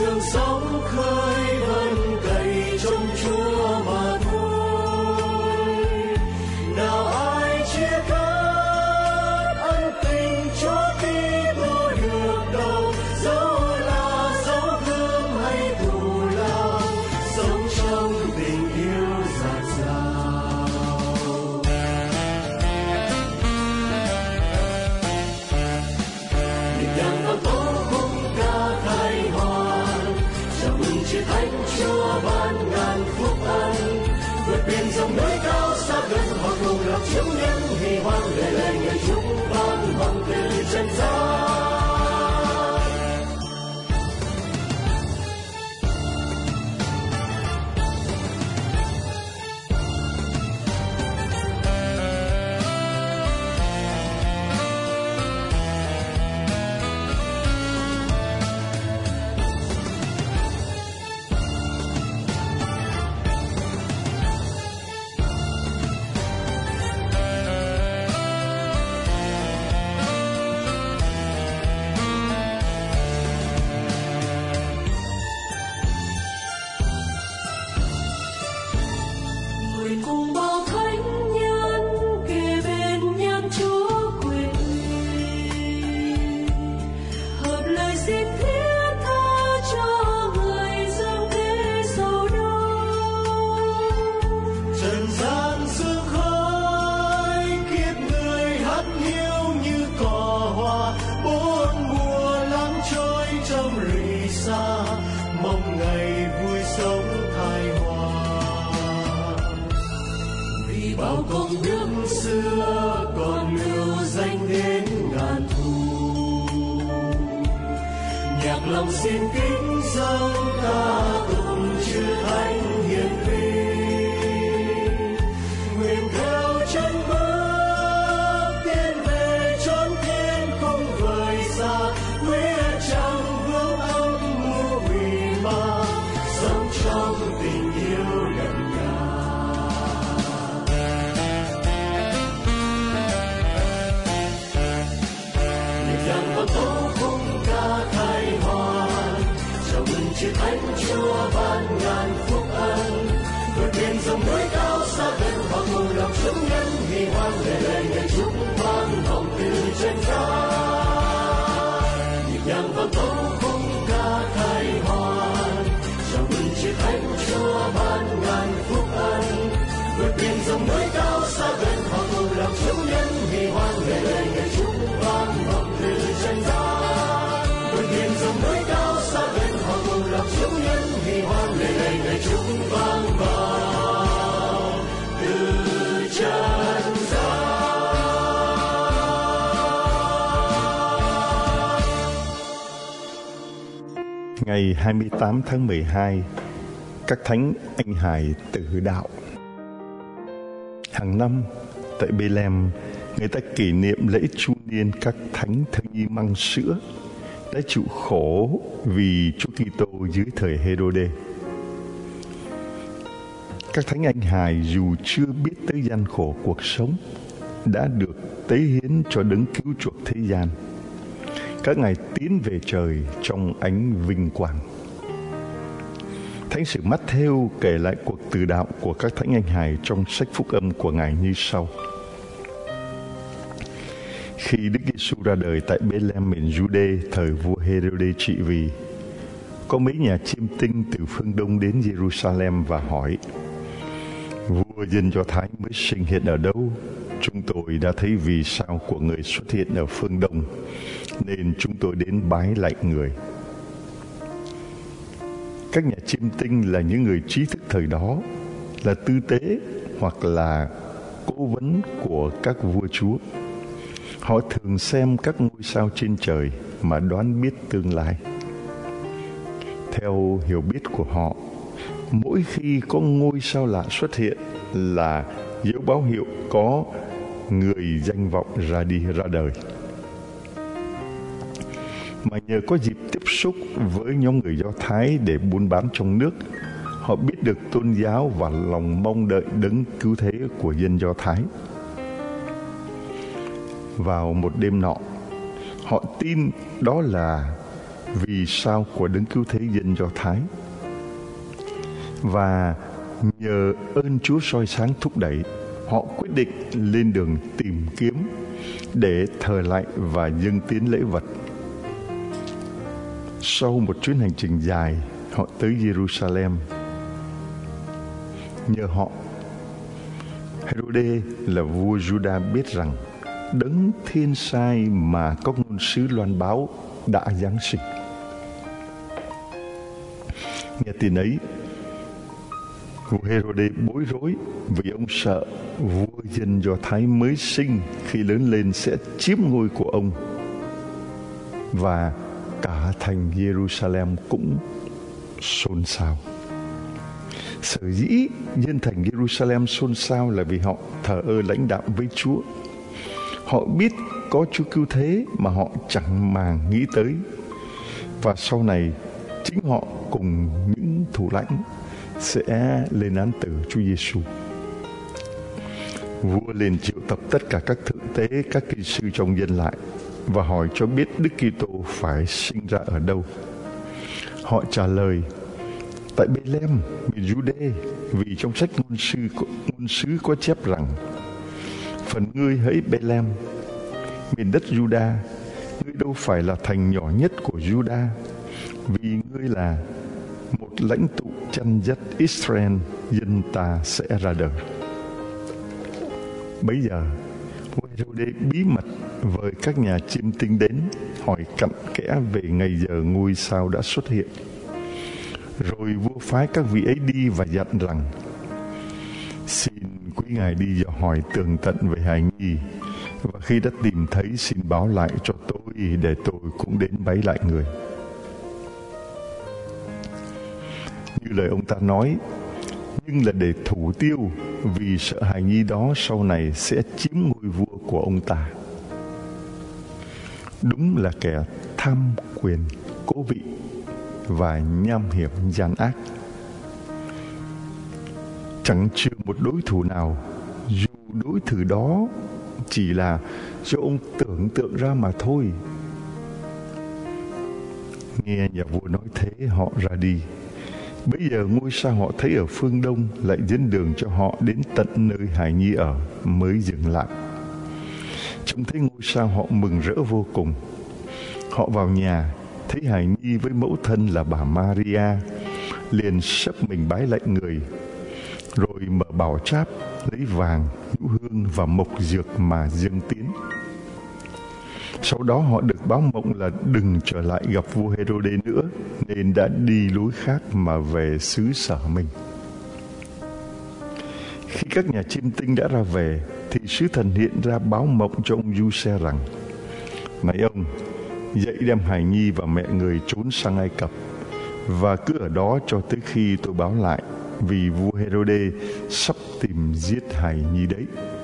đường sóng khơi vẫn cày trong Chúa mà thôi. Nào ai chia cắt ân tình Chúa Kitô được đâu, dẫu là dấu thương hay thù lao, sống trong tình yêu dạt dào. Nhịp nhàng vào tố khung ca khai hoàn, chào mừng chiến thánh Chúa ban ngàn phúc ân. Vượt biển dòng núi cao xa gần, hoặc cùng lạc chiếu nhân hỷ hoan, lệ lệ người chúng ban vọng từ chân gian. Cùng bao thánh nhân kề bên nhan Chúa quyền uy, hợp lời xin thiết tha cho người dâng thế sầu đau. Trần gian sương khói kiếp người hắt hiu như cỏ hoa, bốn mùa lắm trôi trong rì xa, mong ngày vui sống thái hòa. Bao công đức xưa còn lưu danh đến ngàn thu, nhạc lòng xin kính dâng ca tụng chư thánh hiền vi. Nguyện theo chân bước tiến về chốn thiên không vời xa, quyết chẳng vương âm mưu quỷ ma, sống trong tình yêu đậm đà. Tố khung ca khai hoàn, chào mừng chiến thánh Chúa ban ngàn phúc ân. Vượt biển dòng núi cao xa gần, hoặc cùng lòng chúng nhân hỷ hoan, lệ lệ người chúng ban vọng từ chân gian. Nhịp nhàng vào tố khung ca khai hoàn, chào mừng chiến thánh Chúa ban ngàn phúc ân. Vượt biển dòng núi cao xa gần, hoặc cùng lòng chúng nhân hỷ hoan, lệ lệ người chúng ban vọng từ chân gian. Vượt biển dòng núi cao xa gần, hoặc cùng lòng chúng nhân hỷ hoan, lệ lệ người chúng ban vào từ chân gian. Ngày 28 tháng 12, các thánh anh hài tử đạo. Hàng năm tại Bethlehem, người ta kỷ niệm lễ chu niên các thánh thơ nhi măng sữa đã chịu khổ vì Chúa Kitô dưới thời Hêrôđê. Các thánh anh hài dù chưa biết tới gian khổ cuộc sống đã được tế hiến cho đấng cứu chuộc thế gian. Các ngài tiến về trời trong ánh vinh quang. Thánh sử Mát-thêu kể lại cuộc tử đạo của các thánh anh hài trong sách phúc âm của ngài như sau. Khi Đức Giêsu ra đời tại Bethlehem miền Giu-đê thời vua Hêrôđê trị vì, có mấy nhà chiêm tinh từ phương Đông đến Giê-ru-sa-lem và hỏi: Vua dân Do Thái mới sinh hiện ở đâu? Chúng tôi đã thấy vì sao của người xuất hiện ở phương Đông, nên chúng tôi đến bái lạy người. Các nhà chiêm tinh là những người trí thức thời đó, là tư tế hoặc là cố vấn của các vua chúa. Họ thường xem các ngôi sao trên trời mà đoán biết tương lai. Theo hiểu biết của họ, mỗi khi có ngôi sao lạ xuất hiện là dấu báo hiệu có người danh vọng ra đời. Mà nhờ có dịp tiếp xúc với nhóm người Do Thái để buôn bán trong nước, họ biết được tôn giáo và lòng mong đợi đấng cứu thế của dân Do Thái. Vào một đêm nọ, họ tin đó là vì sao của Đấng Cứu Thế dân Do Thái. Và nhờ ơn Chúa soi sáng thúc đẩy, họ quyết định lên đường tìm kiếm để thờ lạy và dâng tiến lễ vật. Sau một chuyến hành trình dài, họ tới Jerusalem. Nhờ họ, Herode là vua Juda biết rằng Đấng Thiên Sai mà các ngôn sứ loan báo đã giáng sinh. Nghe tin ấy, vua Herode bối rối vì ông sợ vua dân Do Thái mới sinh khi lớn lên sẽ chiếm ngôi của ông, và cả thành Jerusalem cũng xôn xao. Sở dĩ dân thành Jerusalem xôn xao là vì họ thờ ơ lãnh đạm với Chúa. Họ biết có Chúa Cứu Thế mà họ chẳng màng nghĩ tới, và sau này chính họ cùng những thủ lãnh sẽ lên án tử Chúa Giêsu. Vua liền triệu tập tất cả các thượng tế, các kỹ sư trong dân lại và hỏi cho biết Đức Kitô phải sinh ra ở đâu. Họ trả lời: tại Bethlehem, miền Jude, vì trong sách ngôn sứ có chép rằng: phần ngươi hỡi Bethlehem, miền đất Juda, ngươi đâu phải là thành nhỏ nhất của Juda, vì ngươi là một lãnh tụ chăn dắt Israel, dân ta sẽ ra đời. Bấy giờ, vua Herode bí mật với các nhà chiêm tinh đến hỏi cặn kẽ về ngày giờ ngôi sao đã xuất hiện. Rồi vua phái các vị ấy đi và dặn rằng: xin quý ngài đi dò hỏi tường tận về hài nhi, và khi đã tìm thấy xin báo lại cho tôi để tôi cũng đến bái lại người. Như lời ông ta nói, nhưng là để thủ tiêu, vì sợ hài nhi đó sau này sẽ chiếm ngôi vua của ông ta. Đúng là kẻ tham quyền, cố vị và nham hiểm gian ác. Chẳng chừa một đối thủ nào, dù đối thủ đó chỉ là do ông tưởng tượng ra mà thôi. Nghe nhà vua nói thế, họ ra đi. Bây giờ ngôi sao họ thấy ở phương đông lại dẫn đường cho họ đến tận nơi hài nhi ở mới dừng lại. Trông thấy ngôi sao họ mừng rỡ vô cùng. Họ vào nhà, thấy hài nhi với mẫu thân là bà Maria, liền sấp mình bái lạy người, rồi mở bảo tráp, lấy vàng, nhũ hương và mộc dược mà dâng tiến. Sau đó họ được báo mộng là đừng trở lại gặp vua Herode nữa, nên đã đi lối khác mà về xứ sở mình. Khi các nhà chiêm tinh đã ra về, thì sứ thần hiện ra báo mộng cho ông Giuse rằng: này ông, dậy đem hài nhi và mẹ người trốn sang Ai Cập, và cứ ở đó cho tới khi tôi báo lại, vì vua Herode sắp tìm giết hài nhi đấy.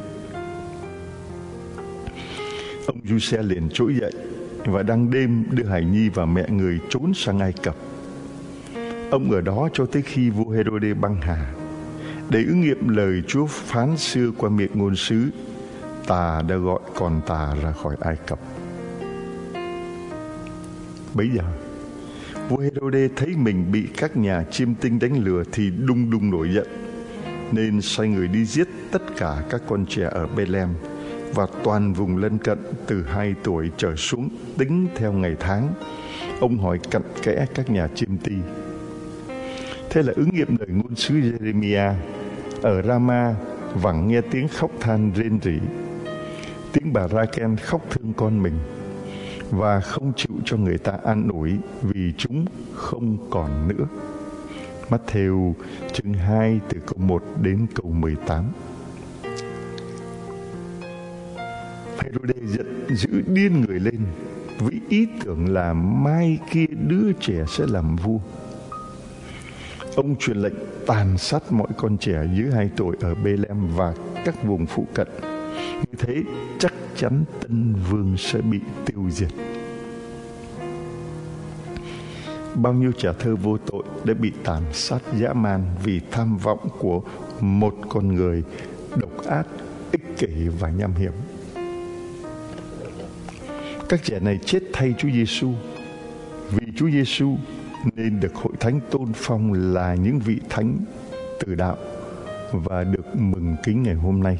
Ông Giuse liền trỗi dậy và đang đêm đưa hài nhi và mẹ người trốn sang Ai Cập. Ông ở đó cho tới khi vua Herode băng hà, để ứng nghiệm lời Chúa phán xưa qua miệng ngôn sứ: ta đã gọi con ta ra khỏi Ai Cập. Bấy giờ vua Herode thấy mình bị các nhà chiêm tinh đánh lừa thì đùng đùng nổi giận, nên sai người đi giết tất cả các con trẻ ở Bethlehem và toàn vùng lân cận từ 2 tuổi trở xuống, tính theo ngày tháng. Ông hỏi cặn kẽ các nhà chiêm tinh. Thế là ứng nghiệm lời ngôn sứ Jeremia: ở Rama vẳng nghe tiếng khóc than rên rỉ, tiếng bà Ra-ken khóc thương con mình, và không chịu cho người ta an ủi vì chúng không còn nữa. Matthew chương 2 từ câu 1 đến câu 18. Herode giận dữ điên người lên với ý tưởng là mai kia đứa trẻ sẽ làm vua. Ông truyền lệnh tàn sát mọi con trẻ dưới 2 tuổi ở Bethlehem và các vùng phụ cận. Như thế chắc chắn tân vương sẽ bị tiêu diệt. Bao nhiêu trẻ thơ vô tội đã bị tàn sát dã man vì tham vọng của một con người độc ác, ích kỷ và nham hiểm. Các trẻ này chết thay Chúa Giêsu, vì Chúa Giêsu nên được Hội Thánh tôn phong là những vị thánh tử đạo và được mừng kính ngày hôm nay.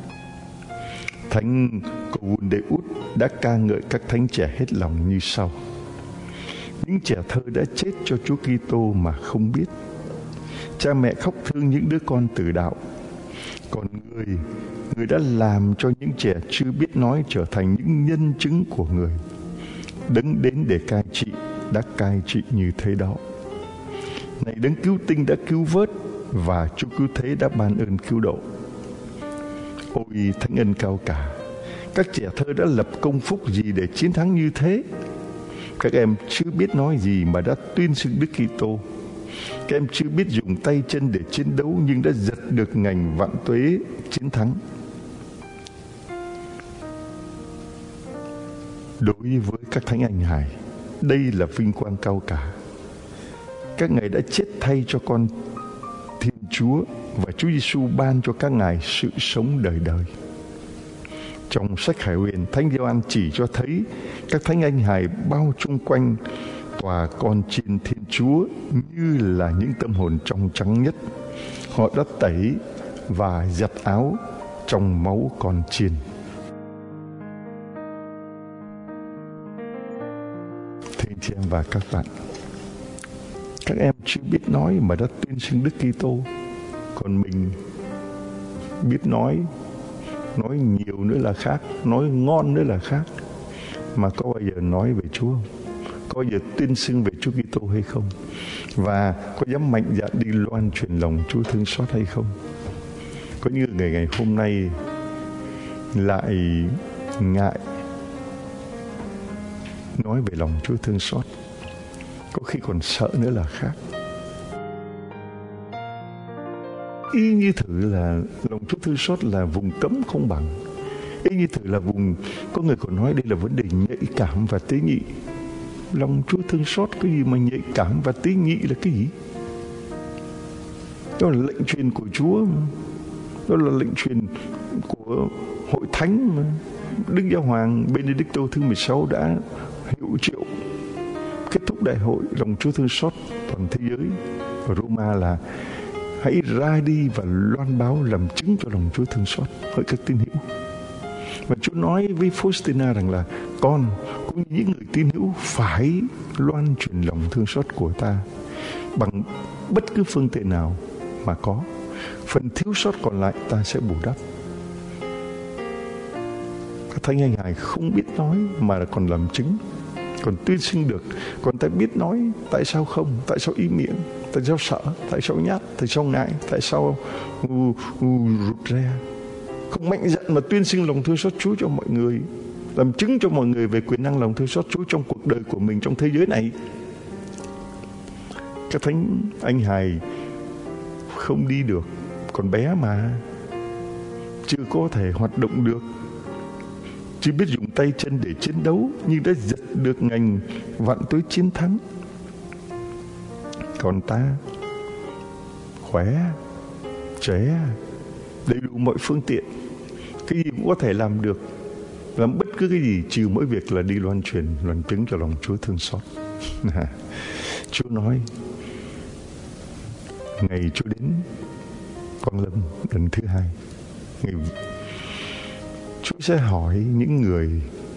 Thánh Covundeus đã ca ngợi các thánh trẻ hết lòng như sau: những trẻ thơ đã chết cho Chúa Kitô mà không biết. Cha mẹ khóc thương những đứa con tử đạo, còn người đã làm cho những trẻ chưa biết nói trở thành những nhân chứng của người. Đấng đến để cai trị đã cai trị như thế đó. Này Đấng cứu tinh đã cứu vớt, và Chúa cứu thế đã ban ơn cứu độ. Ôi thánh ân cao cả, các trẻ thơ đã lập công phúc gì để chiến thắng như thế? Các em chưa biết nói gì mà đã tuyên xưng Đức Kitô. Các em chưa biết dùng tay chân để chiến đấu, nhưng đã giật được ngành vạn tuế chiến thắng. Đối với các thánh anh hài, đây là vinh quang cao cả. Các ngài đã chết thay cho con Thiên Chúa, và Chúa Giêsu ban cho các ngài sự sống đời đời. Trong sách Khải Huyền, Thánh Gioan chỉ cho thấy các thánh anh hài bao chung quanh tòa con chiên Thiên Chúa như là những tâm hồn trong trắng nhất. Họ đã tẩy và giặt áo trong máu con chiên. Thưa anh chị em và các bạn, các em chưa biết nói mà đã tuyên xưng Đức Kitô, còn mình biết nói nhiều nữa là khác, nói ngon nữa là khác. Mà có bao giờ nói về Chúa không? Có bao giờ tuyên xưng về Chúa Kitô hay không? Và có dám mạnh dạn đi loan truyền lòng Chúa thương xót hay không? Có như ngày hôm nay lại ngại nói về lòng Chúa thương xót, có khi còn sợ nữa là khác. Y như thử là lòng Chúa thương xót là vùng cấm không bằng. Y như thử là vùng, có người còn nói đây là vấn đề nhạy cảm và tế nhị. Lòng Chúa thương xót cái gì mà nhạy cảm và tế nhị là cái gì? Đó là lệnh truyền của Chúa mà. Đó là lệnh truyền của Hội Thánh mà. Đức Giáo Hoàng Benedicto thứ 16 đã hiệu triệu kết thúc đại hội lòng Chúa thương xót toàn thế giới ở Roma là hãy ra đi và loan báo làm chứng cho lòng Chúa thương xót hỡi các tín hữu. Và Chúa nói với Faustina rằng là con cũng như những người tín hữu phải loan truyền lòng thương xót của ta bằng bất cứ phương tiện nào mà có. Phần thiếu sót còn lại ta sẽ bù đắp. Các thánh anh hài không biết nói mà còn làm chứng, còn tuyên xưng được. Còn ta biết nói, tại sao không? Tại sao im miệng? Tại sao sợ? Tại sao nhát? Tại sao ngại? Tại sao rụt rè? Không mạnh dạn mà tuyên xưng lòng thương xót Chúa cho mọi người, làm chứng cho mọi người về quyền năng lòng thương xót Chúa trong cuộc đời của mình, trong thế giới này. Các thánh anh hài không đi được, còn bé mà, chưa có thể hoạt động được, chưa biết dùng tay chân để chiến đấu, nhưng đã giật được ngành vạn tuế chiến thắng. Còn ta khỏe, trẻ, đầy đủ mọi phương tiện, cái gì cũng có thể làm được, làm bất cứ cái gì trừ mỗi việc là đi loan truyền, loan chứng cho lòng Chúa thương xót. Chúa nói ngày Chúa đến Quang Lâm lần thứ 2, Chúa sẽ hỏi những người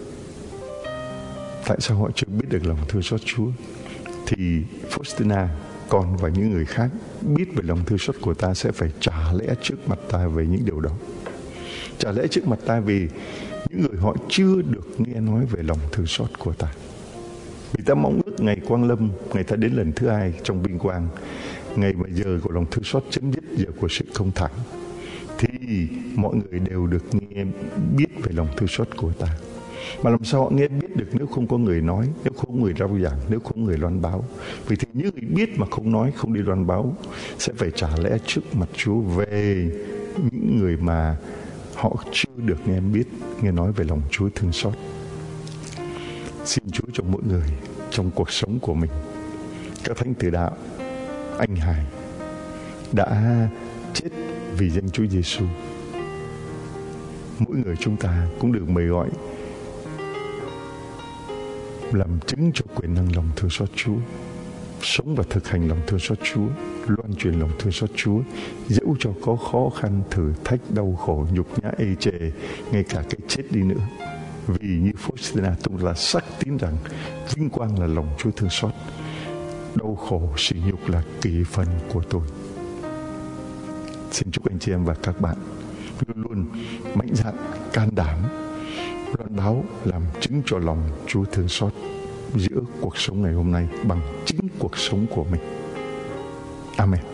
tại sao họ chưa biết được lòng thương xót Chúa. Thì Faustina, con và những người khác biết về lòng thương xót của ta sẽ phải trả lẽ trước mặt ta về những điều đó. Trả lẽ trước mặt ta vì những người họ chưa được nghe nói về lòng thương xót của ta. Vì ta mong ước ngày Quang Lâm, ngày ta đến lần thứ 2 trong vinh quang, ngày mà giờ của lòng thương xót chấm dứt, giờ của sự công thẳng, thì mọi người đều được nghe biết về lòng thương xót của ta. Mà làm sao họ nghe biết được nếu không có người nói, nếu không có người rao giảng, nếu không có người loan báo? Vì thì những người biết mà không nói, không đi loan báo sẽ phải trả lẽ trước mặt Chúa về những người mà họ chưa được nghe biết, nghe nói về lòng Chúa thương xót. Xin Chúa cho mỗi người trong cuộc sống của mình, các thánh tử đạo, anh hài đã chết vì danh Chúa Giêsu. Mỗi người chúng ta cũng được mời gọi làm chứng cho quyền năng lòng thương xót Chúa, sống và thực hành lòng thương xót Chúa, loan truyền lòng thương xót Chúa, dẫu cho có khó khăn, thử thách, đau khổ, nhục nhã, ê chề, ngay cả cái chết đi nữa. Vì như Faustina, tôi là xác tín rằng vinh quang là lòng Chúa thương xót, đau khổ, sỉ nhục là kỳ phần của tôi. Xin chúc anh chị em và các bạn luôn luôn mạnh dạn, can đảm, loan báo, làm chứng cho lòng Chúa thương xót giữa cuộc sống ngày hôm nay bằng chính cuộc sống của mình. Amen.